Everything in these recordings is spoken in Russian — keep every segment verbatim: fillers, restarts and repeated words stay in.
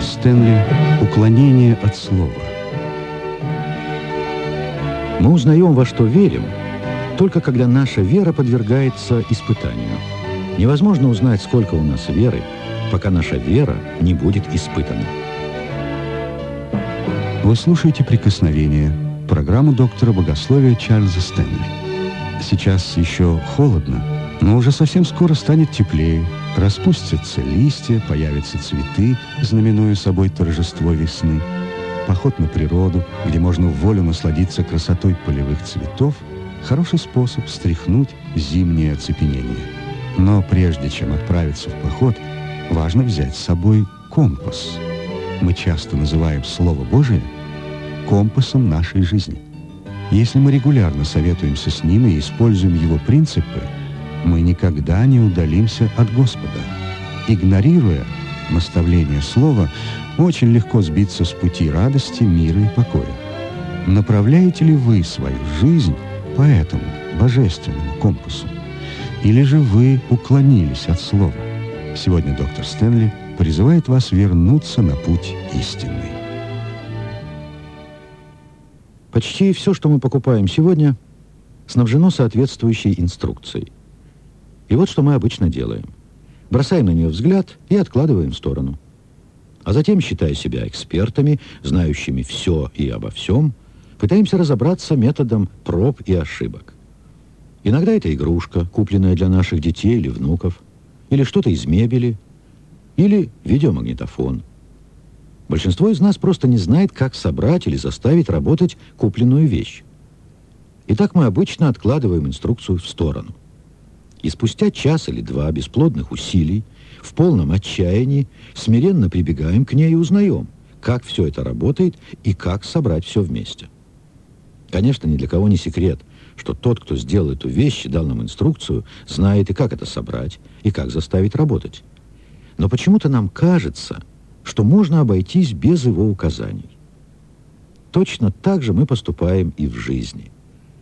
Стэнли «Уклонение от слова». Мы узнаем, во что верим, только когда наша вера подвергается испытанию. Невозможно узнать, сколько у нас веры, пока наша вера не будет испытана. Вы слушаете «Прикосновение», программу доктора богословия Чарльза Стэнли. Сейчас еще холодно, но уже совсем скоро станет теплее. Распустятся листья, появятся цветы, знаменуя собой торжество весны. Поход на природу, где можно в волю насладиться красотой полевых цветов, хороший способ стряхнуть зимнее оцепенение. Но прежде чем отправиться в поход, важно взять с собой компас. Мы часто называем Слово Божие компасом нашей жизни. Если мы регулярно советуемся с ним и используем его принципы, мы никогда не удалимся от Господа. Игнорируя наставление Слова, очень легко сбиться с пути радости, мира и покоя. Направляете ли вы свою жизнь по этому божественному компасу? Или же вы уклонились от Слова? Сегодня доктор Стэнли призывает вас вернуться на путь истинный. Почти все, что мы покупаем сегодня, снабжено соответствующей инструкцией. И вот что мы обычно делаем. Бросаем на нее взгляд и откладываем в сторону. А затем, считая себя экспертами, знающими все и обо всем, пытаемся разобраться методом проб и ошибок. Иногда это игрушка, купленная для наших детей или внуков, или что-то из мебели, или видеомагнитофон. Большинство из нас просто не знает, как собрать или заставить работать купленную вещь. Итак, мы обычно откладываем инструкцию в сторону. И спустя час или два бесплодных усилий, в полном отчаянии, смиренно прибегаем к ней и узнаем, как все это работает и как собрать все вместе. Конечно, ни для кого не секрет, что тот, кто сделал эту вещь и дал нам инструкцию, знает и как это собрать, и как заставить работать. Но почему-то нам кажется, что можно обойтись без его указаний. Точно так же мы поступаем и в жизни.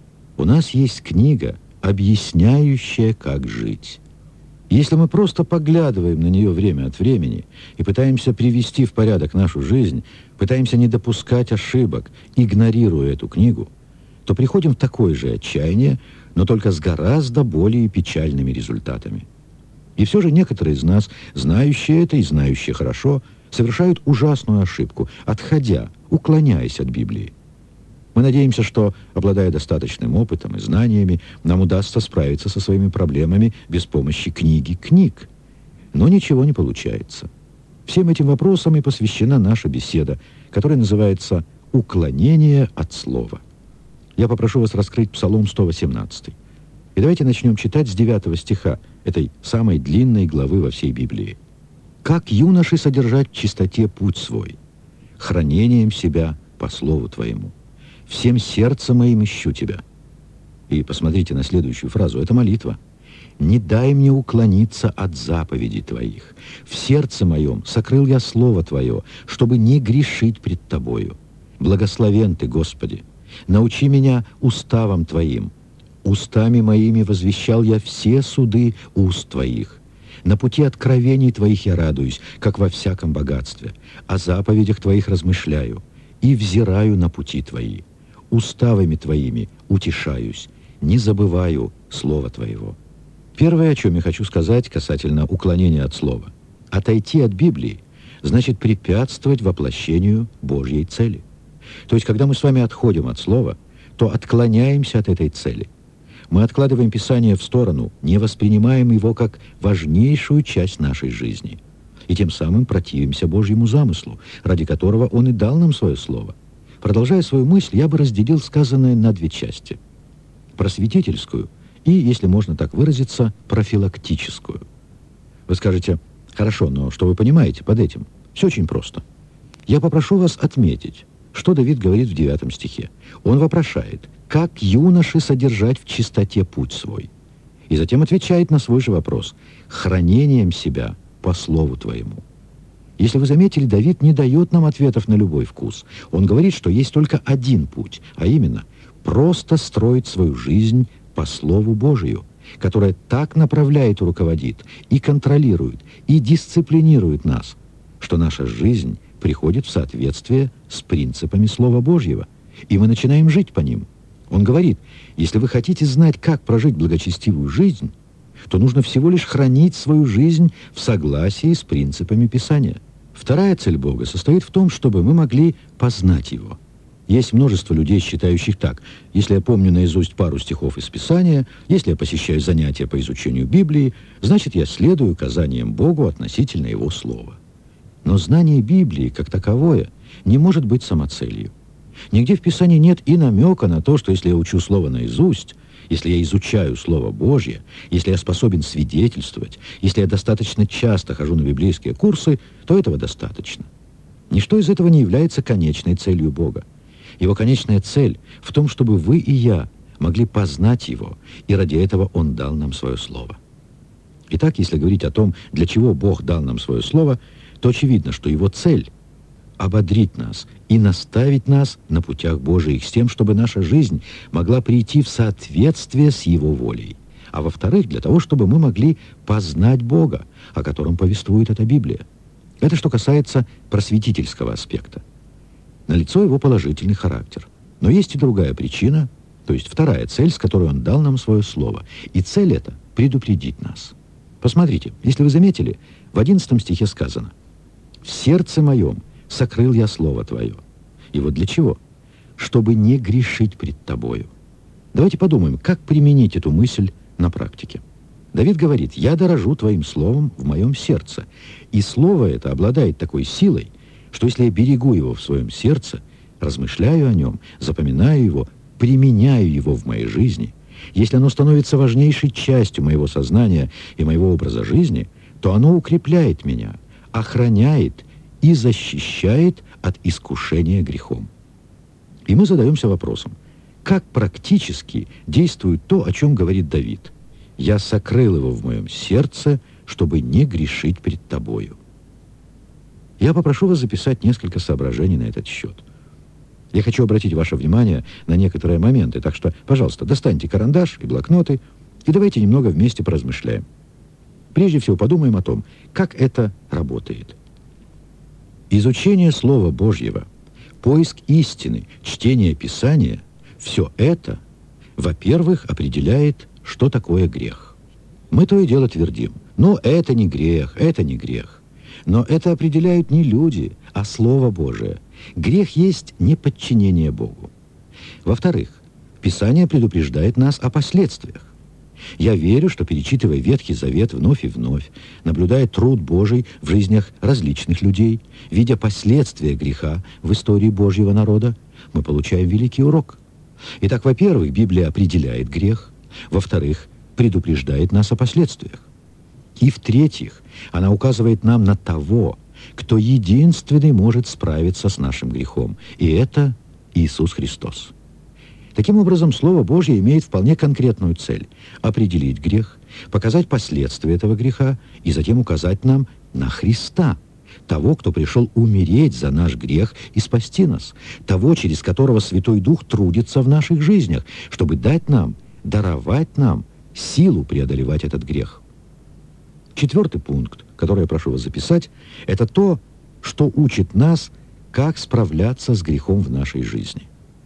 У нас есть книга, объясняющая, как жить. Если мы просто поглядываем на нее время от времени и пытаемся привести в порядок нашу жизнь, пытаемся не допускать ошибок, игнорируя эту книгу, то приходим в такое же отчаяние, но только с гораздо более печальными результатами. И все же некоторые из нас, знающие это и знающие хорошо, совершают ужасную ошибку, отходя, уклоняясь от Библии. Мы надеемся, что, обладая достаточным опытом и знаниями, нам удастся справиться со своими проблемами без помощи книги книг. Но ничего не получается. Всем этим вопросам и посвящена наша беседа, которая называется «Уклонение от слова». Я попрошу вас раскрыть Псалом сто восемнадцатый. И давайте начнем читать с девятого стиха этой самой длинной главы во всей Библии. «Как юноши содержать в чистоте путь свой, хранением себя по слову Твоему. Всем сердцем моим ищу Тебя». И посмотрите на следующую фразу. Это молитва. «Не дай мне уклониться от заповедей Твоих. В сердце моем сокрыл я слово Твое, чтобы не грешить пред Тобою. Благословен Ты, Господи. Научи меня уставам Твоим. Устами моими возвещал я все суды уст Твоих. На пути откровений Твоих я радуюсь, как во всяком богатстве. О заповедях Твоих размышляю и взираю на пути Твои. Уставами Твоими утешаюсь, не забываю слова Твоего». Первое, о чем я хочу сказать касательно уклонения от слова. Отойти от Библии значит препятствовать воплощению Божьей цели. То есть, когда мы с вами отходим от слова, то отклоняемся от этой цели. Мы откладываем Писание в сторону, не воспринимаем его как важнейшую часть нашей жизни. И тем самым противимся Божьему замыслу, ради которого Он и дал нам свое слово. Продолжая свою мысль, я бы разделил сказанное на две части. Просветительскую и, если можно так выразиться, профилактическую. Вы скажете: хорошо, но что вы понимаете под этим? Все очень просто. Я попрошу вас отметить, что Давид говорит в девятом стихе. Он вопрошает: как юноши содержать в чистоте путь свой? И затем отвечает на свой же вопрос: хранением себя по слову Твоему. Если вы заметили, Давид не дает нам ответов на любой вкус. Он говорит, что есть только один путь, а именно просто строить свою жизнь по Слову Божию, которое так направляет и руководит, и контролирует, и дисциплинирует нас, что наша жизнь приходит в соответствие с принципами Слова Божьего, и мы начинаем жить по ним. Он говорит, если вы хотите знать, как прожить благочестивую жизнь, то нужно всего лишь хранить свою жизнь в согласии с принципами Писания. Вторая цель Бога состоит в том, чтобы мы могли познать Его. Есть множество людей, считающих так. Если я помню наизусть пару стихов из Писания, если я посещаю занятия по изучению Библии, значит, я следую указаниям Богу относительно Его Слова. Но знание Библии, как таковое, не может быть самоцелью. Нигде в Писании нет и намека на то, что если я учу Слово наизусть, если я изучаю Слово Божье, если я способен свидетельствовать, если я достаточно часто хожу на библейские курсы, то этого достаточно. Ничто из этого не является конечной целью Бога. Его конечная цель в том, чтобы вы и я могли познать Его, и ради этого Он дал нам свое Слово. Итак, если говорить о том, для чего Бог дал нам свое Слово, то очевидно, что Его цель — ободрить нас и наставить нас на путях Божиих с тем, чтобы наша жизнь могла прийти в соответствие с Его волей. А во-вторых, для того, чтобы мы могли познать Бога, о котором повествует эта Библия. Это что касается просветительского аспекта. Налицо его положительный характер. Но есть и другая причина, то есть вторая цель, с которой Он дал нам свое Слово. И цель эта — предупредить нас. Посмотрите, если вы заметили, в одиннадцатом стихе сказано: «В сердце моем сокрыл я Слово Твое». И вот для чего? Чтобы не грешить пред Тобою. Давайте подумаем, как применить эту мысль на практике. Давид говорит: «Я дорожу Твоим Словом в моем сердце». И Слово это обладает такой силой, что если я берегу его в своем сердце, размышляю о нем, запоминаю его, применяю его в моей жизни, если оно становится важнейшей частью моего сознания и моего образа жизни, то оно укрепляет меня, охраняет и защищает от искушения грехом. И мы задаемся вопросом, как практически действует то, о чем говорит Давид: «Я сокрыл его в моем сердце, чтобы не грешить пред Тобою». Я попрошу вас записать несколько соображений на этот счет. Я хочу обратить ваше внимание на некоторые моменты, так что, пожалуйста, достаньте карандаш и блокноты, и давайте немного вместе поразмышляем. Прежде всего подумаем о том, как это работает. Изучение Слова Божьего, поиск истины, чтение Писания – все это, во-первых, определяет, что такое грех. Мы то и дело твердим: «Ну, это не грех, это не грех». Но это определяют не люди, а Слово Божие. Грех есть неподчинение Богу. Во-вторых, Писание предупреждает нас о последствиях. Я верю, что, перечитывая Ветхий Завет вновь и вновь, наблюдая труд Божий в жизнях различных людей, видя последствия греха в истории Божьего народа, мы получаем великий урок. Итак, во-первых, Библия определяет грех. Во-вторых, предупреждает нас о последствиях. И в-третьих, она указывает нам на того, кто единственный может справиться с нашим грехом. И это Иисус Христос. Таким образом, Слово Божье имеет вполне конкретную цель – определить грех, показать последствия этого греха и затем указать нам на Христа, того, кто пришел умереть за наш грех и спасти нас, того, через которого Святой Дух трудится в наших жизнях, чтобы дать нам, даровать нам силу преодолевать этот грех. Четвертый пункт, который я прошу вас записать, это то, что учит нас, как справляться с грехом в нашей жизни.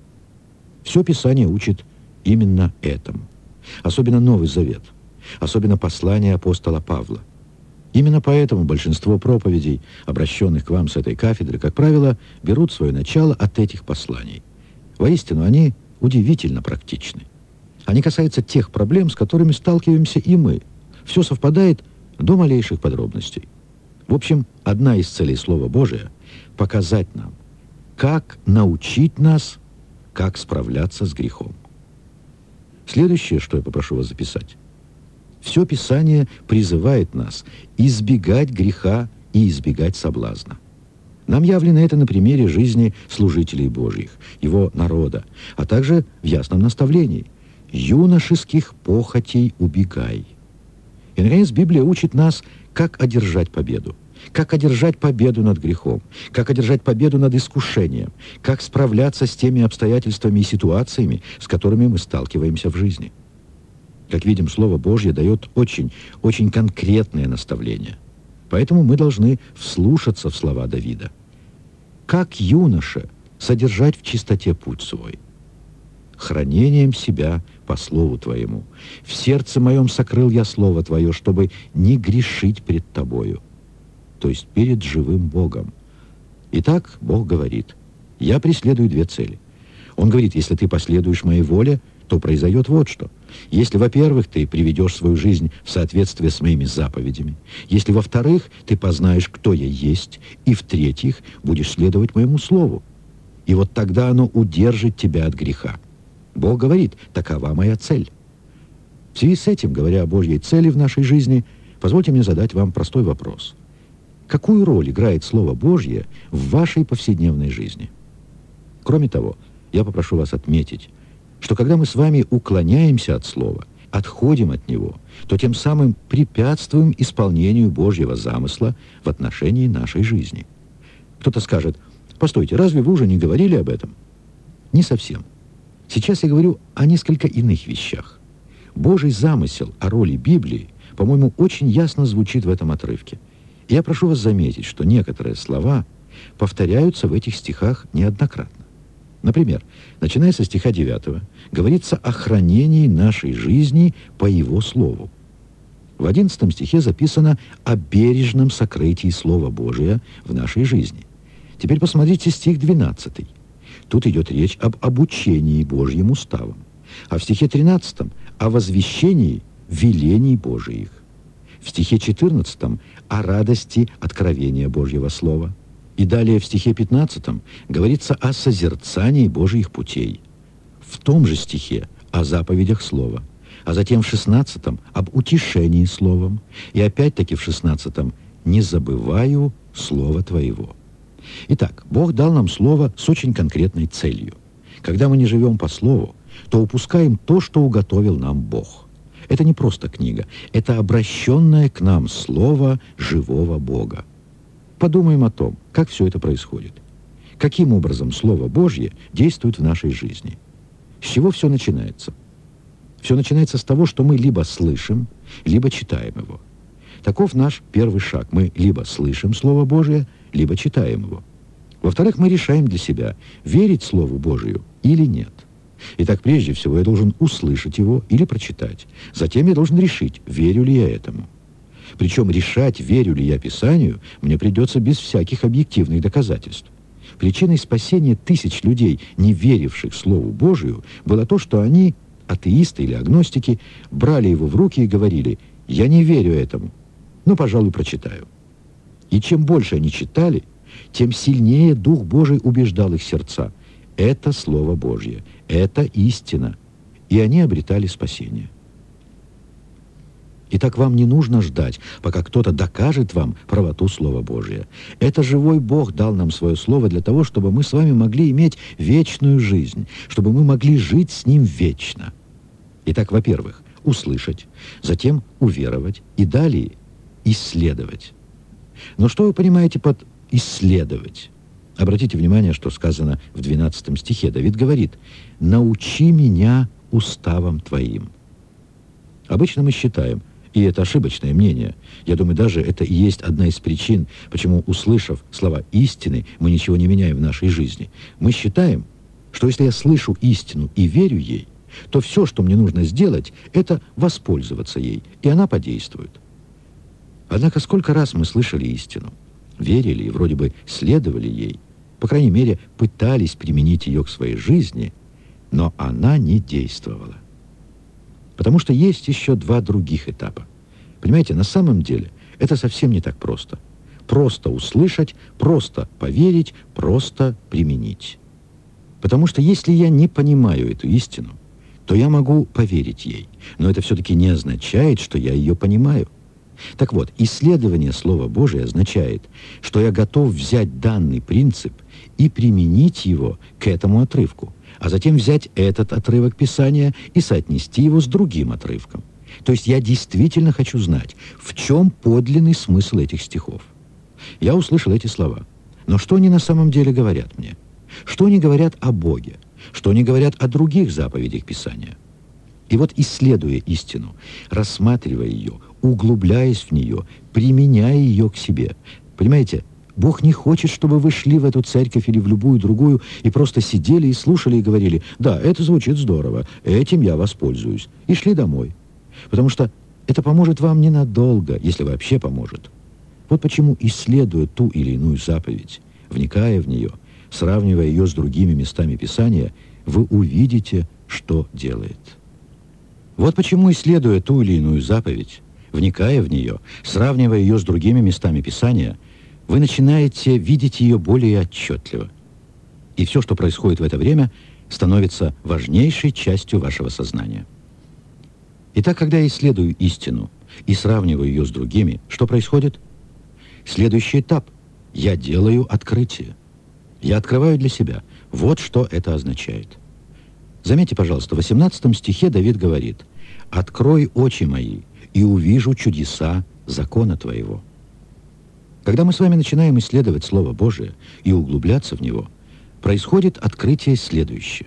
Все Писание учит именно этому. Особенно Новый Завет, особенно послание апостола Павла. Именно поэтому большинство проповедей, обращенных к вам с этой кафедры, как правило, берут свое начало от этих посланий. Воистину, они удивительно практичны. Они касаются тех проблем, с которыми сталкиваемся и мы. Все совпадает до малейших подробностей. В общем, одна из целей Слова Божия – показать нам, как научить нас, как справляться с грехом. Следующее, что я попрошу вас записать. Все Писание призывает нас избегать греха и избегать соблазна. Нам явлено это на примере жизни служителей Божьих, его народа, а также в ясном наставлении: «Юношеских похотей убегай». И, наконец, Библия учит нас, как одержать победу. Как одержать победу над грехом, как одержать победу над искушением, как справляться с теми обстоятельствами и ситуациями, с которыми мы сталкиваемся в жизни. Как видим, Слово Божье дает очень, очень конкретные наставления. Поэтому мы должны вслушаться в слова Давида. «Как юноша содержать в чистоте путь свой, хранением себя по слову Твоему. В сердце моем сокрыл я слово Твое, чтобы не грешить пред Тобою». То есть перед живым Богом. Итак, Бог говорит: «Я преследую две цели». Он говорит: если ты последуешь моей воле, то произойдет вот что. Если, во-первых, ты приведешь свою жизнь в соответствие с моими заповедями, если, во-вторых, ты познаешь, кто я есть, и, в-третьих, будешь следовать моему слову. И вот тогда оно удержит тебя от греха. Бог говорит: такова моя цель. В связи с этим, говоря о Божьей цели в нашей жизни, позвольте мне задать вам простой вопрос. Какую роль играет Слово Божье в вашей повседневной жизни? Кроме того, я попрошу вас отметить, что когда мы с вами уклоняемся от Слова, отходим от него, то тем самым препятствуем исполнению Божьего замысла в отношении нашей жизни. Кто-то скажет: постойте, разве вы уже не говорили об этом? Не совсем. Сейчас я говорю о несколько иных вещах. Божий замысел о роли Библии, по-моему, очень ясно звучит в этом отрывке. И я прошу вас заметить, что некоторые слова повторяются в этих стихах неоднократно. Например, начиная со стиха девятого, говорится о хранении нашей жизни по Его Слову. В одиннадцатом стихе записано о бережном сокрытии Слова Божия в нашей жизни. Теперь посмотрите стих двенадцатый. Тут идет речь об обучении Божьим уставам. А в стихе тринадцатом о возвещении велений Божиих. В стихе четырнадцатом о радости откровения Божьего Слова. И далее в стихе пятнадцатом говорится о созерцании Божьих путей. В том же стихе о заповедях Слова. А затем в шестнадцатом об утешении Словом. И опять-таки в шестнадцатом «не забываю Слова Твоего». Итак, Бог дал нам Слово с очень конкретной целью. Когда мы не живем по Слову, то упускаем то, что уготовил нам Бог. Это не просто книга, это обращенное к нам Слово живого Бога. Подумаем о том, как все это происходит. Каким образом Слово Божье действует в нашей жизни. С чего все начинается? Все начинается с того, что мы либо слышим, либо читаем его. Таков наш первый шаг. Мы либо слышим Слово Божие, либо читаем его. Во-вторых, мы решаем для себя, верить Слову Божию или нет. Итак, прежде всего, я должен услышать его или прочитать. Затем я должен решить, верю ли я этому. Причем решать, верю ли я Писанию, мне придется без всяких объективных доказательств. Причиной спасения тысяч людей, не веривших Слову Божию, было то, что они, атеисты или агностики, брали его в руки и говорили: «Я не верю этому, но, пожалуй, прочитаю». И чем больше они читали, тем сильнее Дух Божий убеждал их сердца. Это Слово Божье, это истина. И они обретали спасение. Итак, вам не нужно ждать, пока кто-то докажет вам правоту Слова Божия. Это живой Бог дал нам свое Слово для того, чтобы мы с вами могли иметь вечную жизнь, чтобы мы могли жить с Ним вечно. Итак, во-первых, услышать, затем уверовать и далее исследовать. Но что вы понимаете под «исследовать»? Обратите внимание, что сказано в двенадцатом стихе. Давид говорит: «Научи меня уставам Твоим». Обычно мы считаем, и это ошибочное мнение, я думаю, даже это и есть одна из причин, почему, услышав слова истины, мы ничего не меняем в нашей жизни. Мы считаем, что если я слышу истину и верю ей, то все, что мне нужно сделать, это воспользоваться ей, и она подействует. Однако сколько раз мы слышали истину, верили и вроде бы следовали ей, по крайней мере, пытались применить ее к своей жизни, но она не действовала. Потому что есть еще два других этапа. Понимаете, на самом деле это совсем не так просто. Просто услышать, просто поверить, просто применить. Потому что если я не понимаю эту истину, то я могу поверить ей, но это все-таки не означает, что я ее понимаю. Так вот, исследование Слова Божия означает, что я готов взять данный принцип и применить его к этому отрывку, а затем взять этот отрывок Писания и соотнести его с другим отрывком. То есть я действительно хочу знать, в чем подлинный смысл этих стихов. Я услышал эти слова, но что они на самом деле говорят мне? Что они говорят о Боге? Что они говорят о других заповедях Писания? И вот, исследуя истину, рассматривая ее, углубляясь в нее, применяя ее к себе. Понимаете, Бог не хочет, чтобы вы шли в эту церковь или в любую другую и просто сидели и слушали и говорили: да, это звучит здорово, этим я воспользуюсь, и шли домой. Потому что это поможет вам ненадолго, если вообще поможет. Вот почему, исследуя ту или иную заповедь, вникая в нее, сравнивая ее с другими местами Писания, вы увидите, что делает. Вот почему, исследуя ту или иную заповедь, вникая в нее, сравнивая ее с другими местами Писания, вы начинаете видеть ее более отчетливо. И все, что происходит в это время, становится важнейшей частью вашего сознания. Итак, когда я исследую истину и сравниваю ее с другими, что происходит? Следующий этап. Я делаю открытие. Я открываю для себя. Вот что это означает. Заметьте, пожалуйста, в восемнадцатом стихе Давид говорит: «Открой очи мои, и увижу чудеса закона Твоего». Когда мы с вами начинаем исследовать Слово Божие и углубляться в него, происходит открытие следующее.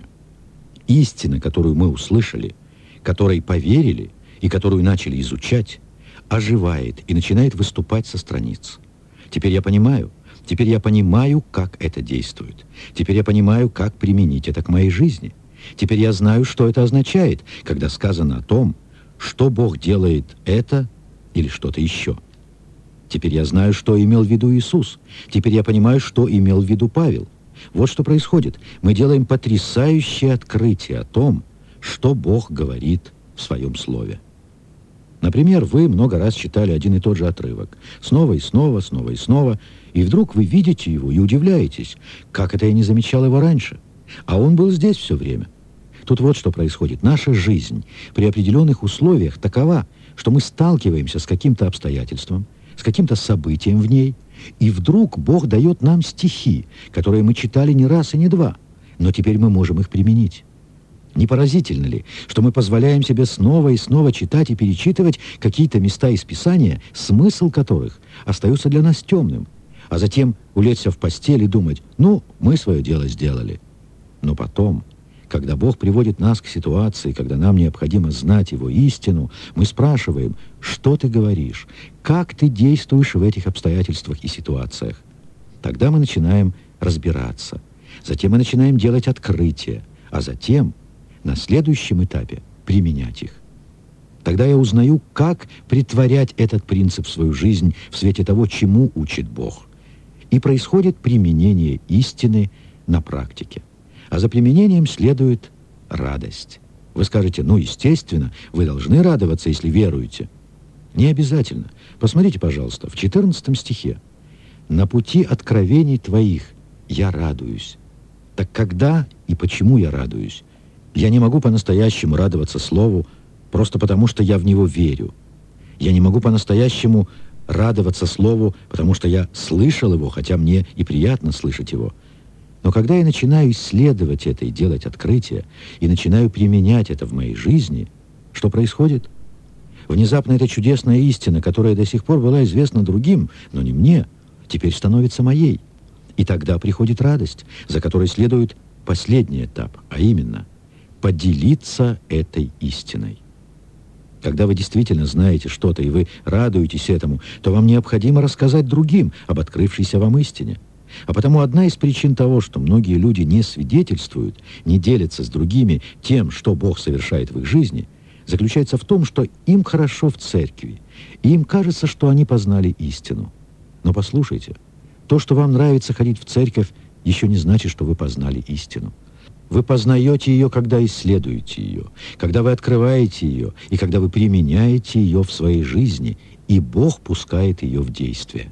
Истина, которую мы услышали, которой поверили и которую начали изучать, оживает и начинает выступать со страниц. Теперь я понимаю, теперь я понимаю, как это действует. Теперь я понимаю, как применить это к моей жизни. Теперь я знаю, что это означает, когда сказано о том, что Бог делает это или что-то еще. Теперь я знаю, что имел в виду Иисус. Теперь я понимаю, что имел в виду Павел. Вот что происходит. Мы делаем потрясающее открытие о том, что Бог говорит в Своем Слове. Например, вы много раз читали один и тот же отрывок. Снова и снова, снова и снова. И вдруг вы видите его и удивляетесь, как это я не замечал его раньше. А он был здесь все время. Тут вот что происходит. Наша жизнь при определенных условиях такова, что мы сталкиваемся с каким-то обстоятельством, с каким-то событием в ней, и вдруг Бог дает нам стихи, которые мы читали не раз и не два, но теперь мы можем их применить. Не поразительно ли, что мы позволяем себе снова и снова читать и перечитывать какие-то места из Писания, смысл которых остается для нас темным, а затем улечься в постель и думать: ну, мы свое дело сделали. Но потом, когда Бог приводит нас к ситуации, когда нам необходимо знать Его истину, мы спрашиваем: что ты говоришь, как ты действуешь в этих обстоятельствах и ситуациях. Тогда мы начинаем разбираться, затем мы начинаем делать открытия, а затем на следующем этапе применять их. Тогда я узнаю, как притворять этот принцип в свою жизнь в свете того, чему учит Бог. И происходит применение истины на практике. А за применением следует радость. Вы скажете: ну, естественно, вы должны радоваться, если веруете. Не обязательно. Посмотрите, пожалуйста, в четырнадцатом стихе. «На пути откровений твоих я радуюсь». Так когда и почему я радуюсь? Я не могу по-настоящему радоваться Слову просто потому, что я в него верю. Я не могу по-настоящему радоваться Слову, потому что я слышал его, хотя мне и приятно слышать его. Но когда я начинаю исследовать это и делать открытия, и начинаю применять это в моей жизни, что происходит? Внезапно эта чудесная истина, которая до сих пор была известна другим, но не мне, теперь становится моей. И тогда приходит радость, за которой следует последний этап, а именно поделиться этой истиной. Когда вы действительно знаете что-то, и вы радуетесь этому, то вам необходимо рассказать другим об открывшейся вам истине. А потому одна из причин того, что многие люди не свидетельствуют, не делятся с другими тем, что Бог совершает в их жизни, заключается в том, что им хорошо в церкви, и им кажется, что они познали истину. Но послушайте, то, что вам нравится ходить в церковь, еще не значит, что вы познали истину. Вы познаете ее, когда исследуете ее, когда вы открываете ее, и когда вы применяете ее в своей жизни, и Бог пускает ее в действие.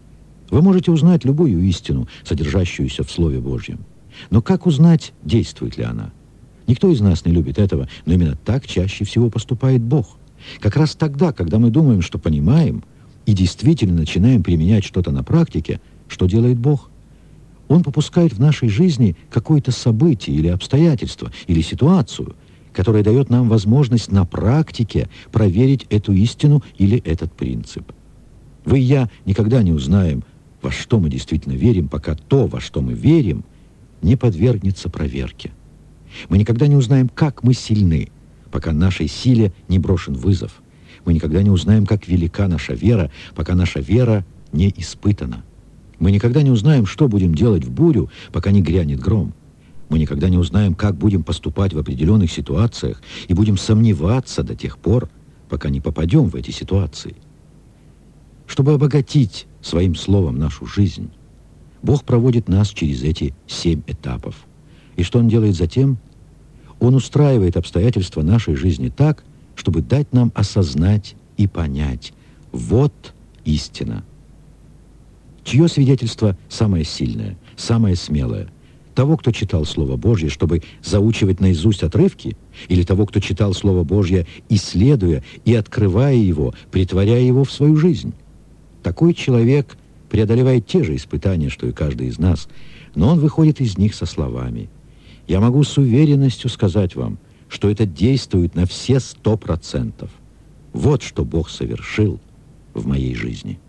Вы можете узнать любую истину, содержащуюся в Слове Божьем. Но как узнать, действует ли она? Никто из нас не любит этого, но именно так чаще всего поступает Бог. Как раз тогда, когда мы думаем, что понимаем, и действительно начинаем применять что-то на практике, что делает Бог? Он попускает в нашей жизни какое-то событие или обстоятельство, или ситуацию, которая дает нам возможность на практике проверить эту истину или этот принцип. Вы и я никогда не узнаем, во что мы действительно верим, пока то, во что мы верим, не подвергнется проверке. Мы никогда не узнаем, как мы сильны, пока нашей силе не брошен вызов, Мы никогда не узнаем, как велика наша вера, пока наша вера не испытана. Мы никогда не узнаем, что будем делать в бурю, пока не грянет гром. Мы никогда не узнаем, как будем поступать в определенных ситуациях, и будем сомневаться до тех пор, пока не попадем в эти ситуации. Чтобы обогатить своим словом нашу жизнь, Бог проводит нас через эти семь этапов. И что Он делает затем? Он устраивает обстоятельства нашей жизни так, чтобы дать нам осознать и понять: вот истина. Чье свидетельство самое сильное, самое смелое? Того, кто читал Слово Божье, чтобы заучивать наизусть отрывки, или того, кто читал Слово Божье, исследуя и открывая его, претворяя его в свою жизнь? Такой человек преодолевает те же испытания, что и каждый из нас, но он выходит из них со словами: «Я могу с уверенностью сказать вам, что это действует на все сто процентов. Вот что Бог совершил в моей жизни».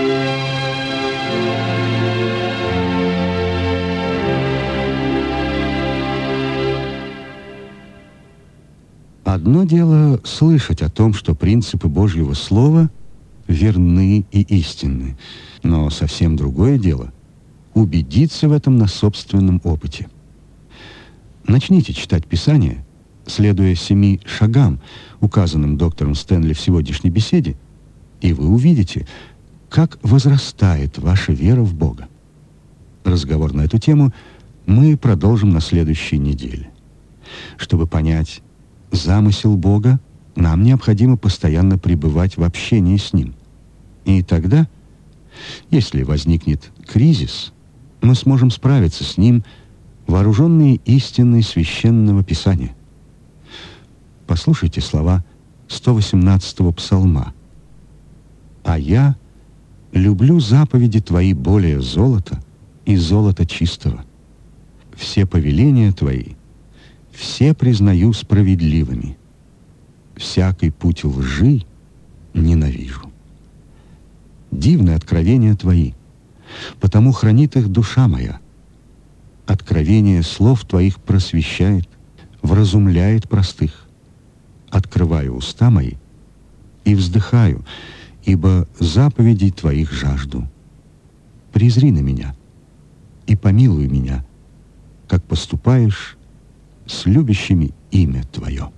Одно дело слышать о том, что принципы Божьего Слова верны и истинны, но совсем другое дело — убедиться в этом на собственном опыте. Начните читать Писание, следуя семи шагам, указанным доктором Стэнли в сегодняшней беседе, и вы увидите, как возрастает ваша вера в Бога. Разговор на эту тему мы продолжим на следующей неделе. Чтобы понять замысел Бога, нам необходимо постоянно пребывать в общении с Ним. И тогда, если возникнет кризис, мы сможем справиться с ним, вооруженные истиной Священного Писания. Послушайте слова сто восемнадцатого псалма. «А я люблю заповеди Твои более золота и золота чистого. Все повеления Твои все признаю справедливыми. Всякий путь лжи ненавижу. Дивны откровения Твои, потому хранит их душа моя. Откровение слов Твоих просвещает, вразумляет простых. Открываю уста мои и вздыхаю, ибо заповедей Твоих жажду. Презри на меня и помилуй меня, как поступаешь с любящими имя Твое».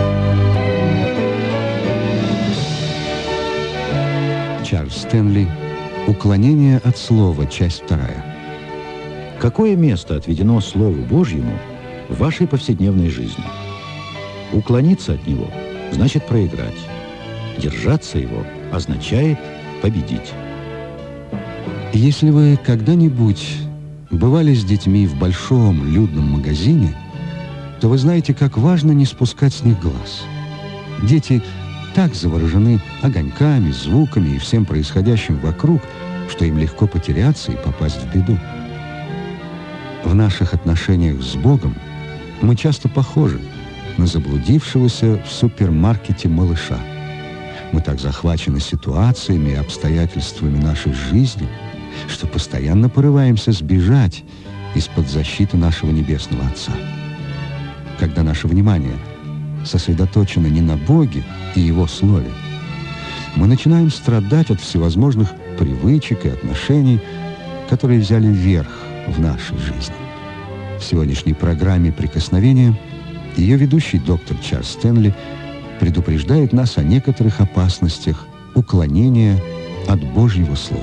Чарльз Стэнли. «Уклонение от слова», часть вторая. Какое место отведено Слову Божьему в вашей повседневной жизни? Уклониться от него значит проиграть. Держаться его означает победить. Если вы когда-нибудь бывали с детьми в большом людном магазине, то вы знаете, как важно не спускать с них глаз. Дети так заворожены огоньками, звуками и всем происходящим вокруг, что им легко потеряться и попасть в беду. В наших отношениях с Богом мы часто похожи на заблудившегося в супермаркете малыша. Мы так захвачены ситуациями и обстоятельствами нашей жизни, что постоянно порываемся сбежать из-под защиты нашего Небесного Отца. Когда наше внимание сосредоточено не на Боге и Его Слове, мы начинаем страдать от всевозможных привычек и отношений, которые взяли верх в нашей жизни. В сегодняшней программе «Прикосновение» ее ведущий доктор Чарльз Стэнли предупреждает нас о некоторых опасностях уклонения от Божьего Слова.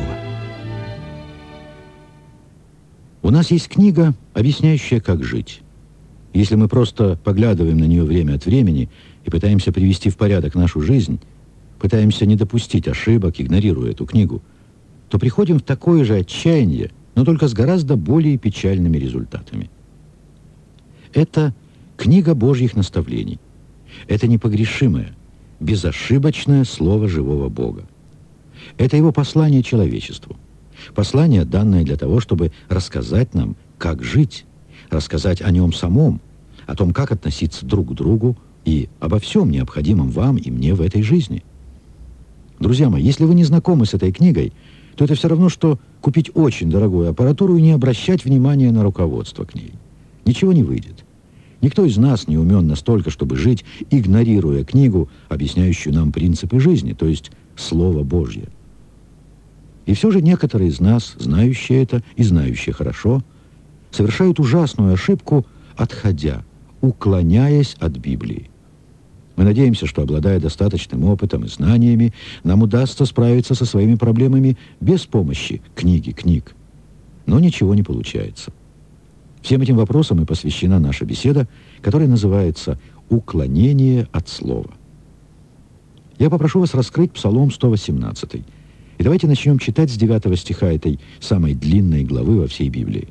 У нас есть книга, объясняющая, как жить. Если мы просто поглядываем на нее время от времени и пытаемся привести в порядок нашу жизнь, пытаемся не допустить ошибок, игнорируя эту книгу, то приходим в такое же отчаяние, но только с гораздо более печальными результатами. Это книга Божьих наставлений. Это непогрешимое, безошибочное слово живого Бога. Это Его послание человечеству. Послание, данное для того, чтобы рассказать нам, как жить, рассказать о Нем самом, о том, как относиться друг к другу и обо всем необходимом вам и мне в этой жизни. Друзья мои, если вы не знакомы с этой книгой, то это все равно, что купить очень дорогую аппаратуру и не обращать внимания на руководство к ней. Ничего не выйдет. Никто из нас не умен настолько, чтобы жить, игнорируя книгу, объясняющую нам принципы жизни, то есть Слово Божье. И все же некоторые из нас, знающие это и знающие хорошо, совершают ужасную ошибку, отходя, уклоняясь от Библии. Мы надеемся, что, обладая достаточным опытом и знаниями, нам удастся справиться со своими проблемами без помощи книги книг. Но ничего не получается. Всем этим вопросам и посвящена наша беседа, которая называется «Уклонение от слова». Я попрошу вас раскрыть Псалом сто восемнадцать. И давайте начнем читать с девятого стиха этой самой длинной главы во всей Библии.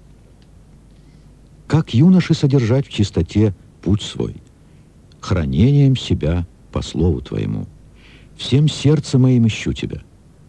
«Как юноши содержать в чистоте путь свой, хранением себя по слову Твоему. Всем сердцем моим ищу Тебя».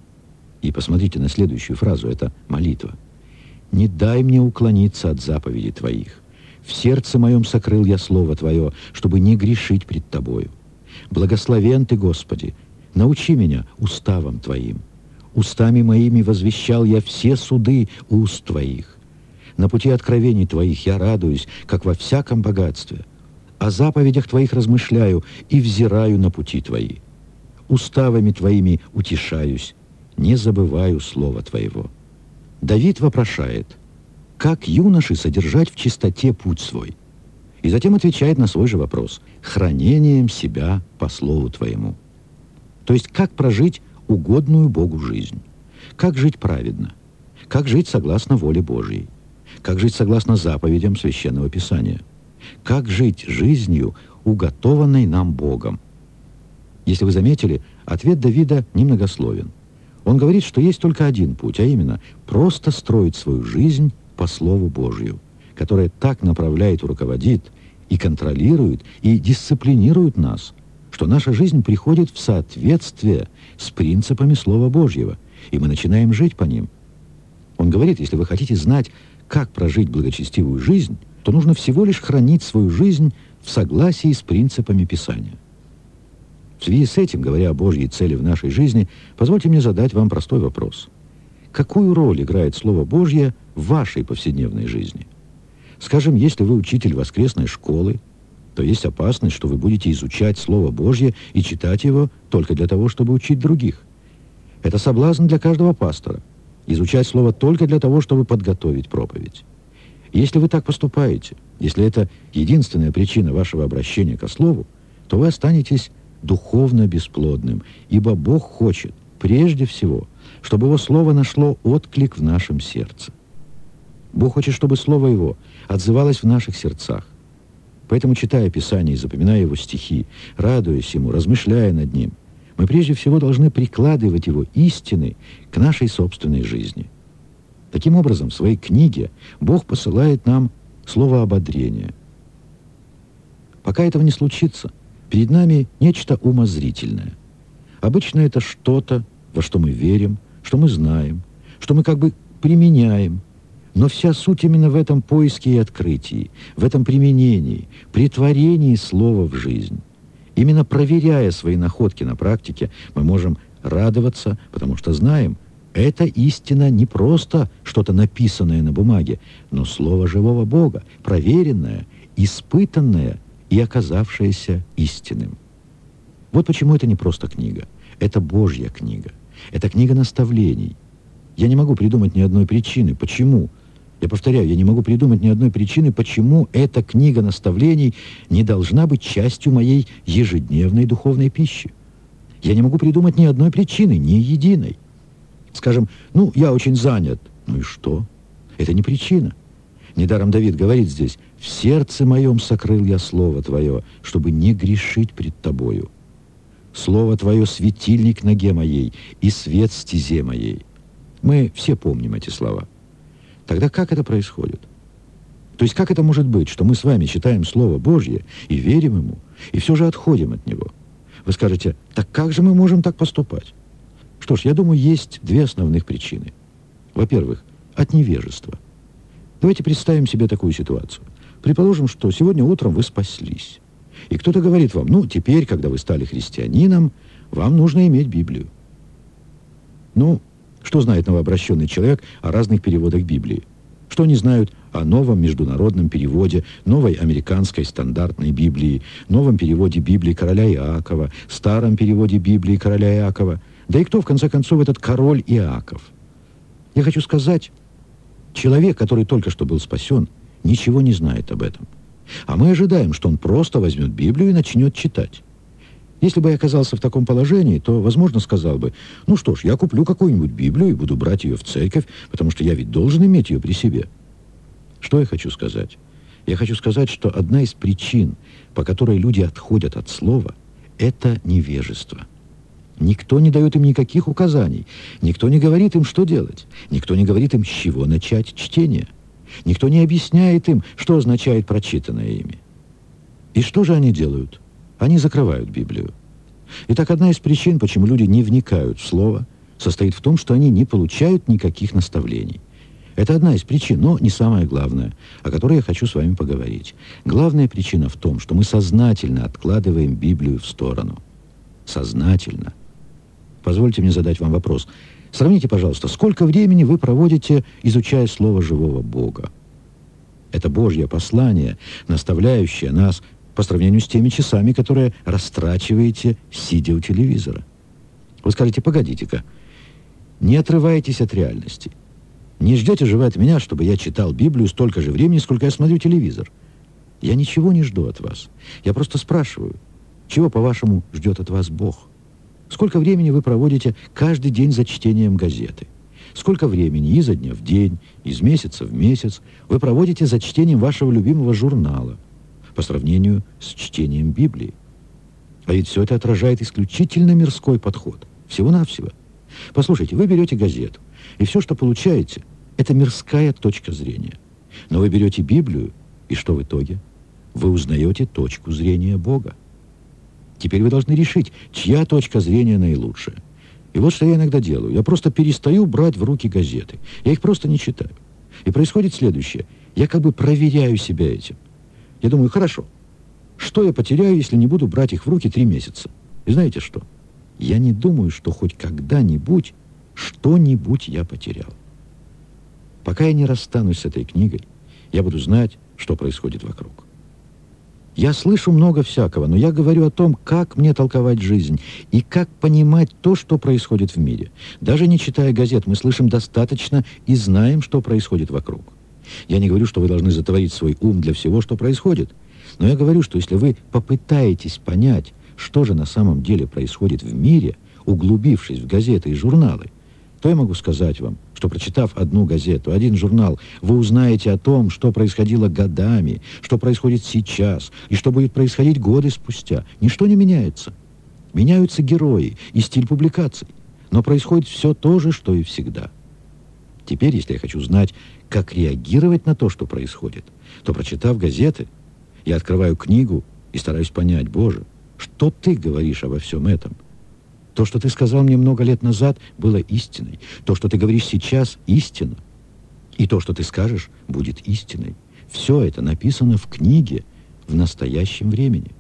И посмотрите на следующую фразу, это молитва. «Не дай мне уклониться от заповедей Твоих. В сердце моем сокрыл я слово Твое, чтобы не грешить пред Тобою. Благословен Ты, Господи, научи меня уставам Твоим. Устами моими возвещал я все суды уст Твоих. На пути откровений Твоих я радуюсь, как во всяком богатстве. О заповедях Твоих размышляю и взираю на пути Твои. Уставами Твоими утешаюсь, не забываю слова Твоего». Давид вопрошает, как юноши содержать в чистоте путь свой? И затем отвечает на свой же вопрос, хранением себя по слову Твоему. То есть, как прожить угодную Богу жизнь? Как жить праведно? Как жить согласно воле Божьей? Как жить согласно заповедям Священного Писания? Как жить жизнью, уготованной нам Богом? Если вы заметили, ответ Давида немногословен. Он говорит, что есть только один путь, а именно просто строить свою жизнь по Слову Божью, которое так направляет, руководит и контролирует, и дисциплинирует нас, что наша жизнь приходит в соответствие с принципами Слова Божьего, и мы начинаем жить по ним. Он говорит, если вы хотите знать, как прожить благочестивую жизнь, то нужно всего лишь хранить свою жизнь в согласии с принципами Писания. В связи с этим, говоря о Божьей цели в нашей жизни, позвольте мне задать вам простой вопрос. Какую роль играет Слово Божье в вашей повседневной жизни? Скажем, если вы учитель воскресной школы, то есть опасность, что вы будете изучать Слово Божье и читать его только для того, чтобы учить других. Это соблазн для каждого пастора. Изучать Слово только для того, чтобы подготовить проповедь. Если вы так поступаете, если это единственная причина вашего обращения ко Слову, то вы останетесь духовно бесплодным, ибо Бог хочет, прежде всего, чтобы Его Слово нашло отклик в нашем сердце. Бог хочет, чтобы Слово Его отзывалось в наших сердцах. Поэтому, читая Писание и запоминая Его стихи, радуясь Ему, размышляя над Ним, мы прежде всего должны прикладывать Его истины к нашей собственной жизни. Таким образом, в своей книге Бог посылает нам слово ободрения. Пока этого не случится, перед нами нечто умозрительное. Обычно это что-то, во что мы верим, что мы знаем, что мы как бы применяем. Но вся суть именно в этом поиске и открытии, в этом применении, претворении слова в жизнь. Именно проверяя свои находки на практике, мы можем радоваться, потому что знаем, эта истина не просто что-то написанное на бумаге, но слово живого Бога, проверенное, испытанное и оказавшееся истинным. Вот почему это не просто книга. Это Божья книга. Это книга наставлений. Я не могу придумать ни одной причины, почему. Я повторяю, я не могу придумать ни одной причины, почему эта книга наставлений не должна быть частью моей ежедневной духовной пищи. Я не могу придумать ни одной причины, ни единой. Скажем, ну, я очень занят. Ну и что? Это не причина. Недаром Давид говорит здесь, «В сердце моем сокрыл я слово Твое, чтобы не грешить пред Тобою. Слово Твое — светильник ноге моей и свет стезе моей». Мы все помним эти слова. Тогда как это происходит? То есть как это может быть, что мы с вами читаем Слово Божье и верим Ему, и все же отходим от Него? Вы скажете, так как же мы можем так поступать? Что ж, я думаю, есть две основных причины. Во-первых, от невежества. Давайте представим себе такую ситуацию. Предположим, что сегодня утром вы спаслись. И кто-то говорит вам, ну, теперь, когда вы стали христианином, вам нужно иметь Библию. Ну, что знает новообращенный человек о разных переводах Библии? Что они знают о новом международном переводе, новой американской стандартной Библии, новом переводе Библии короля Иакова, старом переводе Библии короля Иакова? Да и кто, в конце концов, этот король Иаков? Я хочу сказать, человек, который только что был спасен, ничего не знает об этом. А мы ожидаем, что он просто возьмет Библию и начнет читать. Если бы я оказался в таком положении, то, возможно, сказал бы, ну что ж, я куплю какую-нибудь Библию и буду брать ее в церковь, потому что я ведь должен иметь ее при себе. Что я хочу сказать? Я хочу сказать, что одна из причин, по которой люди отходят от слова, это невежество. Никто не дает им никаких указаний, никто не говорит им, что делать, никто не говорит им, с чего начать чтение, никто не объясняет им, что означает прочитанное ими. И что же они делают? Они закрывают Библию. Итак, одна из причин, почему люди не вникают в слово, состоит в том, что они не получают никаких наставлений. Это одна из причин, но не самая главная, о которой я хочу с вами поговорить. Главная причина в том, что мы сознательно откладываем Библию в сторону. Сознательно. Позвольте мне задать вам вопрос. Сравните, пожалуйста, сколько времени вы проводите, изучая Слово живого Бога? Это Божье послание, наставляющее нас по сравнению с теми часами, которые растрачиваете, сидя у телевизора. Вы скажете, погодите-ка, не отрывайтесь от реальности. Не ждете же вы от меня, чтобы я читал Библию столько же времени, сколько я смотрю телевизор. Я ничего не жду от вас. Я просто спрашиваю, чего, по-вашему, ждет от вас Бог? Сколько времени вы проводите каждый день за чтением газеты? Сколько времени изо дня в день, из месяца в месяц вы проводите за чтением вашего любимого журнала по сравнению с чтением Библии? А ведь все это отражает исключительно мирской подход. Всего-навсего. Послушайте, вы берете газету, и все, что получаете, это мирская точка зрения. Но вы берете Библию, и что в итоге? Вы узнаете точку зрения Бога. Теперь вы должны решить, чья точка зрения наилучшая. И вот что я иногда делаю. Я просто перестаю брать в руки газеты. Я их просто не читаю. И происходит следующее. Я как бы проверяю себя этим. Я думаю, хорошо, что я потеряю, если не буду брать их в руки три месяца? И знаете что? Я не думаю, что хоть когда-нибудь что-нибудь я потерял. Пока я не расстанусь с этой книгой, я буду знать, что происходит вокруг. Я слышу много всякого, но я говорю о том, как мне толковать жизнь и как понимать то, что происходит в мире. Даже не читая газет, мы слышим достаточно и знаем, что происходит вокруг. Я не говорю, что вы должны затворить свой ум для всего, что происходит. Но я говорю, что если вы попытаетесь понять, что же на самом деле происходит в мире, углубившись в газеты и журналы, то я могу сказать вам, что, прочитав одну газету, один журнал, вы узнаете о том, что происходило годами, что происходит сейчас и что будет происходить годы спустя. Ничто не меняется. Меняются герои и стиль публикаций, но происходит все то же, что и всегда. Теперь, если я хочу знать, как реагировать на то, что происходит, то, прочитав газеты, я открываю книгу и стараюсь понять, Боже, что Ты говоришь обо всем этом? То, что Ты сказал мне много лет назад, было истиной. То, что Ты говоришь сейчас, истина. И то, что Ты скажешь, будет истиной. Все это написано в книге в настоящем времени.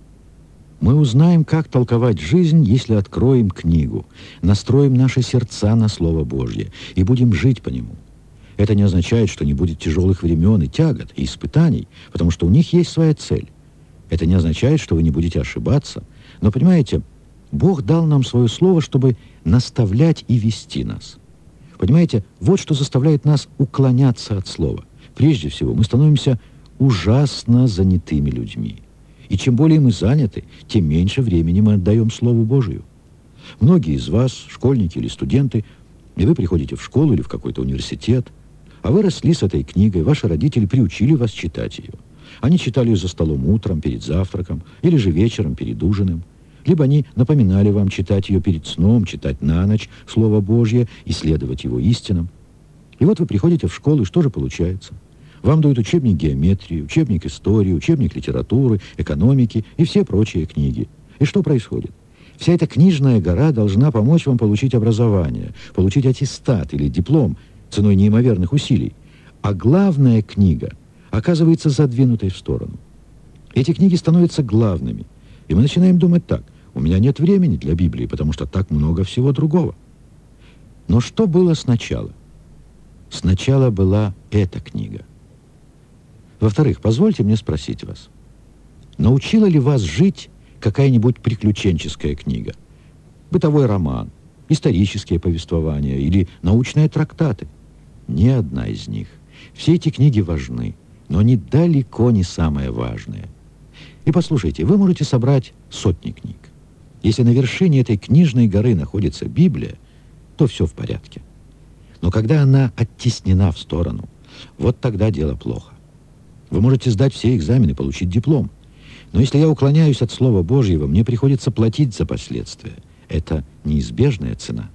Мы узнаем, как толковать жизнь, если откроем книгу, настроим наши сердца на Слово Божье и будем жить по нему. Это не означает, что не будет тяжелых времен и тягот, и испытаний, потому что у них есть своя цель. Это не означает, что вы не будете ошибаться. Но, понимаете, Бог дал нам свое слово, чтобы наставлять и вести нас. Понимаете, вот что заставляет нас уклоняться от слова. Прежде всего, мы становимся ужасно занятыми людьми. И чем более мы заняты, тем меньше времени мы отдаем Слову Божию. Многие из вас, школьники или студенты, и вы приходите в школу или в какой-то университет, а вы росли с этой книгой, ваши родители приучили вас читать ее. Они читали ее за столом утром, перед завтраком, или же вечером, перед ужином. Либо они напоминали вам читать ее перед сном, читать на ночь Слово Божье, исследовать его истинам. И вот вы приходите в школу, и что же получается? Вам дают учебник геометрии, учебник истории, учебник литературы, экономики и все прочие книги. И что происходит? Вся эта книжная гора должна помочь вам получить образование, получить аттестат или диплом ценой неимоверных усилий. А главная книга оказывается задвинутой в сторону. Эти книги становятся главными. И мы начинаем думать так: у меня нет времени для Библии, потому что так много всего другого. Но что было сначала? сначала была эта книга. Во-вторых, позвольте мне спросить вас, научила ли вас жить какая-нибудь приключенческая книга? Бытовой роман, исторические повествования или научные трактаты? Ни одна из них. Все эти книги важны, но они далеко не самые важные. И послушайте, вы можете собрать сотни книг. Если на вершине этой книжной горы находится Библия, то все в порядке. Но когда она оттеснена в сторону, вот тогда дело плохо. Вы можете сдать все экзамены, получить диплом. Но если я уклоняюсь от Слова Божьего, мне приходится платить за последствия. Это неизбежная цена.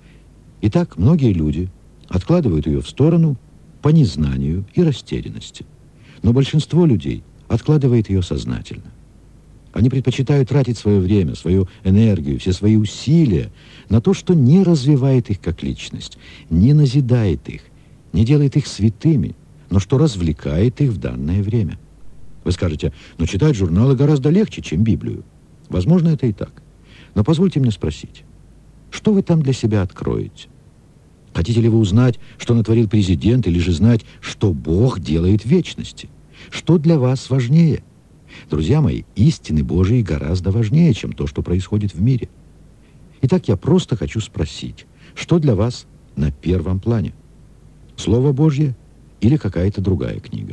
Итак, многие люди откладывают ее в сторону по незнанию и растерянности. Но большинство людей откладывает ее сознательно. Они предпочитают тратить свое время, свою энергию, все свои усилия на то, что не развивает их как личность, не назидает их, не делает их святыми, но что развлекает их в данное время. Вы скажете, но читать журналы гораздо легче, чем Библию. Возможно, это и так. Но позвольте мне спросить, что вы там для себя откроете? Хотите ли вы узнать, что натворил президент, или же знать, что Бог делает в вечности? Что для вас важнее? Друзья мои, истины Божьи гораздо важнее, чем то, что происходит в мире. Итак, я просто хочу спросить, что для вас на первом плане? Слово Божье или какая-то другая книга?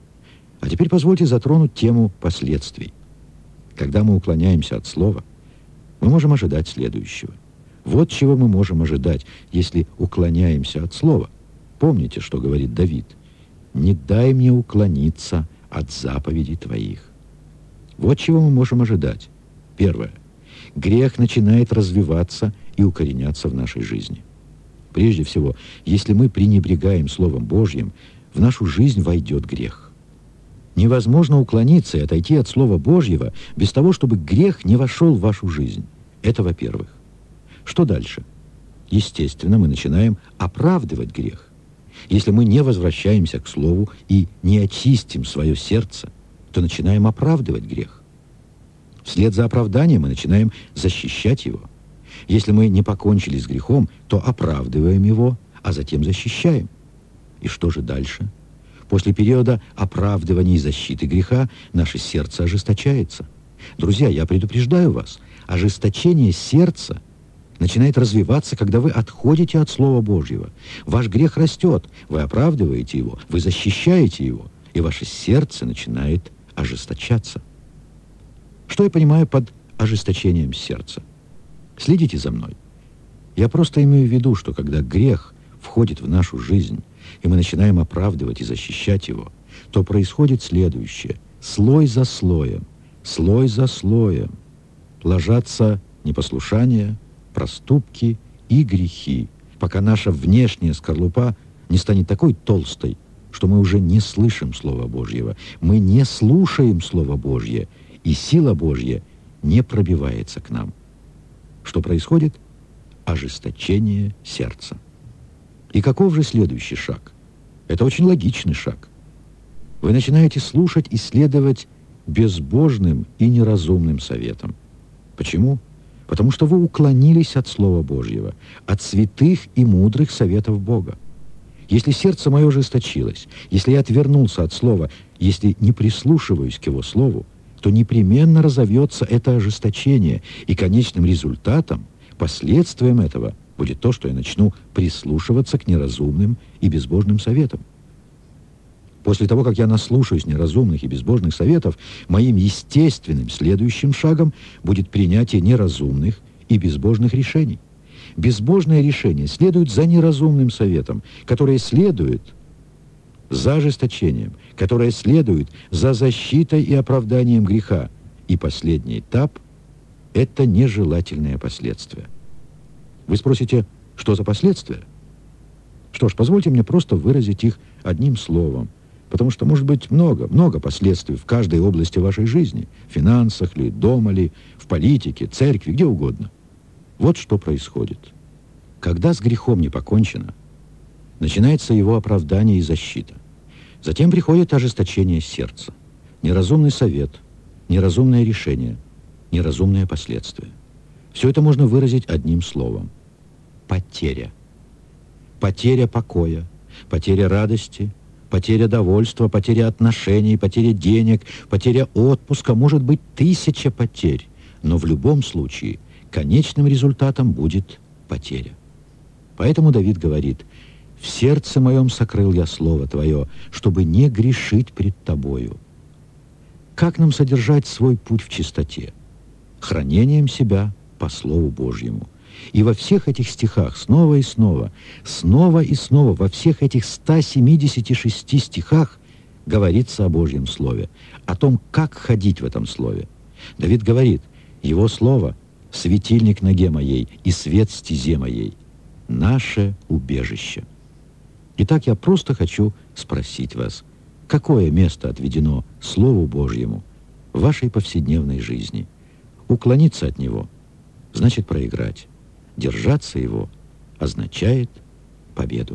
А теперь позвольте затронуть тему последствий. Когда мы уклоняемся от слова, мы можем ожидать следующего. Вот чего мы можем ожидать, если уклоняемся от слова. Помните, что говорит Давид? «Не дай мне уклониться от заповедей твоих». Вот чего мы можем ожидать. Первое. Грех начинает развиваться и укореняться в нашей жизни. Прежде всего, если мы пренебрегаем Словом Божьим, в нашу жизнь войдет грех. Невозможно уклониться и отойти от Слова Божьего без того, чтобы грех не вошел в вашу жизнь. Это во-первых. Что дальше? Естественно, мы начинаем оправдывать грех. Если мы не возвращаемся к Слову и не очистим свое сердце, то начинаем оправдывать грех. Вслед за оправданием мы начинаем защищать его. Если мы не покончили с грехом, то оправдываем его, а затем защищаем. И что же дальше? После периода оправдывания и защиты греха наше сердце ожесточается. Друзья, я предупреждаю вас, ожесточение сердца начинает развиваться, когда вы отходите от Слова Божьего. Ваш грех растет, вы оправдываете его, вы защищаете его, и ваше сердце начинает ожесточаться. Что я понимаю под ожесточением сердца? Следите за мной. Я просто имею в виду, что когда грех входит в нашу жизнь, и мы начинаем оправдывать и защищать его, то происходит следующее. Слой за слоем, слой за слоем ложатся непослушания, проступки и грехи, пока наша внешняя скорлупа не станет такой толстой, что мы уже не слышим Слова Божьего, мы не слушаем Слово Божье, и сила Божья не пробивается к нам. Что происходит? Ожесточение сердца. И каков же следующий шаг? Это очень логичный шаг. Вы начинаете слушать и следовать безбожным и неразумным советам. Почему? Потому что вы уклонились от Слова Божьего, от святых и мудрых советов Бога. Если сердце мое ожесточилось, если я отвернулся от Слова, если не прислушиваюсь к Его Слову, то непременно разовьется это ожесточение, и конечным результатом, последствием этого будет то, что я начну прислушиваться к неразумным и безбожным советам. После того, как я наслушаюсь неразумных и безбожных советов, моим естественным следующим шагом будет принятие неразумных и безбожных решений. Безбожное решение следует за неразумным советом, которое следует за ожесточением, которое следует за защитой и оправданием греха. И последний этап – это нежелательные последствия. Вы спросите, что за последствия? Что ж, позвольте мне просто выразить их одним словом, потому что может быть много, много последствий в каждой области вашей жизни, в финансах ли, дома ли, в политике, церкви, где угодно. Вот что происходит. Когда с грехом не покончено, начинается его оправдание и защита. Затем приходит ожесточение сердца, неразумный совет, неразумное решение, неразумные последствия. Все это можно выразить одним словом. Потеря. Потеря покоя, потеря радости, потеря довольства, потеря отношений, потеря денег, потеря отпуска, может быть тысяча потерь. Но в любом случае конечным результатом будет потеря. Поэтому Давид говорит: «В сердце моем сокрыл я слово Твое, чтобы не грешить пред Тобою». Как нам содержать свой путь в чистоте? Хранением себя по Слову Божьему. И во всех этих стихах снова и снова, снова и снова, во всех этих ста семидесяти шести стихах говорится о Божьем Слове, о том, как ходить в этом Слове. Давид говорит: «Его Слово — светильник ноге моей и свет стезе моей, наше убежище». Итак, я просто хочу спросить вас, какое место отведено Слову Божьему в вашей повседневной жизни? Уклониться от него — значит проиграть. Держаться его означает победу.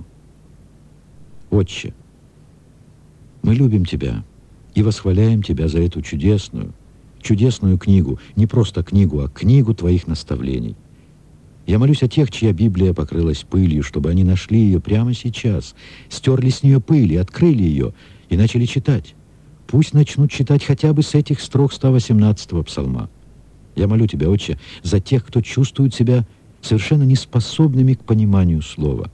Отче, мы любим Тебя и восхваляем Тебя за эту чудесную, чудесную книгу, не просто книгу, а книгу Твоих наставлений. Я молюсь о тех, чья Библия покрылась пылью, чтобы они нашли ее прямо сейчас, стерли с нее пыль и открыли ее, и начали читать. Пусть начнут читать хотя бы с этих строк ста восемнадцатого псалма. Я молю Тебя, Отче, за тех, кто чувствует себя совершенно неспособными к пониманию слова.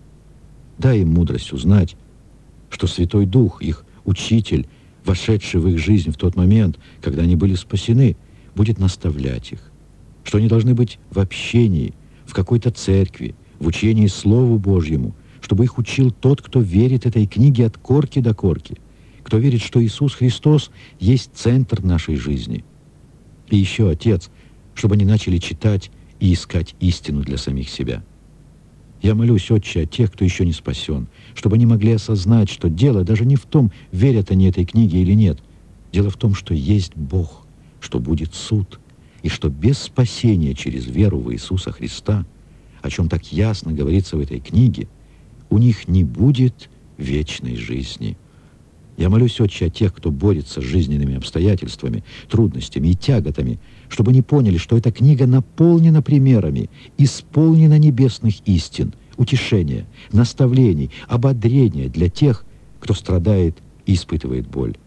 Дай им мудрость узнать, что Святой Дух, их учитель, вошедший в их жизнь в тот момент, когда они были спасены, будет наставлять их, что они должны быть в общении, в какой-то церкви, в учении Слову Божьему, чтобы их учил тот, кто верит этой книге от корки до корки, кто верит, что Иисус Христос есть центр нашей жизни. И еще, Отец, чтобы они начали читать и искать истину для самих себя. Я молюсь, Отче, о тех, кто еще не спасен, чтобы они могли осознать, что дело даже не в том, верят они этой книге или нет. Дело в том, что есть Бог, что будет суд, и что без спасения через веру в Иисуса Христа, о чем так ясно говорится в этой книге, у них не будет вечной жизни. Я молюсь, Отче, о тех, кто борется с жизненными обстоятельствами, трудностями и тяготами, чтобы они поняли, что эта книга наполнена примерами, исполнена небесных истин, утешения, наставлений, ободрения для тех, кто страдает и испытывает боль.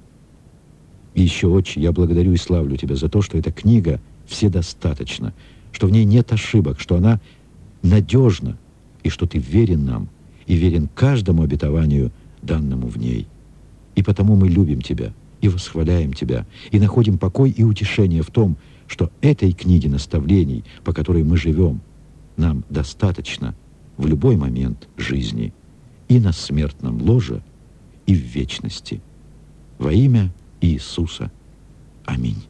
И еще, Отче, я благодарю и славлю Тебя за то, что эта книга вседостаточна, что в ней нет ошибок, что она надежна, и что Ты верен нам и верен каждому обетованию, данному в ней. И потому мы любим Тебя и восхваляем Тебя, и находим покой и утешение в том, что этой книги наставлений, по которой мы живем, нам достаточно в любой момент жизни, и на смертном ложе, и в вечности. Во имя Иисуса. Аминь.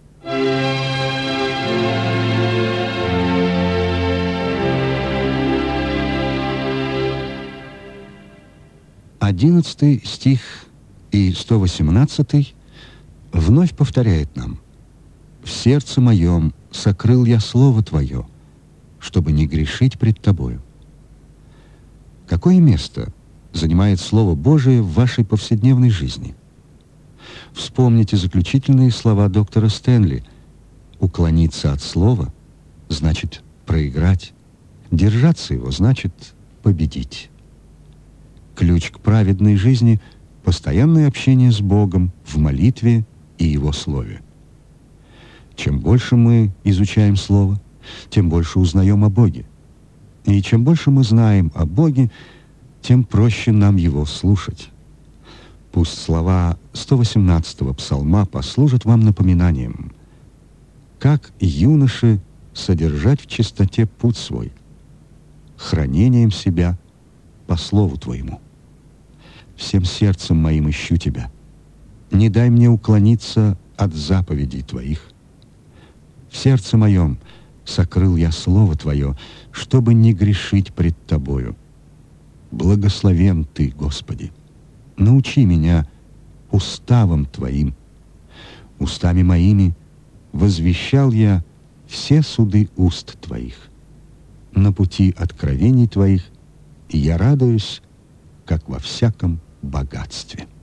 Одиннадцатый стих и сто восемнадцатый вновь повторяет нам: «В сердце моем сокрыл я слово Твое, чтобы не грешить пред Тобою». Какое место занимает Слово Божие в вашей повседневной жизни? Вспомните заключительные слова доктора Стэнли: «Уклониться от слова значит проиграть, держаться его значит победить». Ключ к праведной жизни — постоянное общение с Богом в молитве и Его Слове. Чем больше мы изучаем Слово, тем больше узнаем о Боге. И чем больше мы знаем о Боге, тем проще нам Его слушать. Пусть слова сто восемнадцатого псалма послужат вам напоминанием, как юноше содержать в чистоте путь свой, хранением себя по Слову Твоему. Всем сердцем моим ищу Тебя. Не дай мне уклониться от заповедей Твоих. В сердце моем сокрыл я Слово Твое, чтобы не грешить пред Тобою. Благословен Ты, Господи. Научи меня уставам Твоим. Устами моими возвещал я все суды уст Твоих. На пути откровений Твоих я радуюсь, как во всяком богатстве.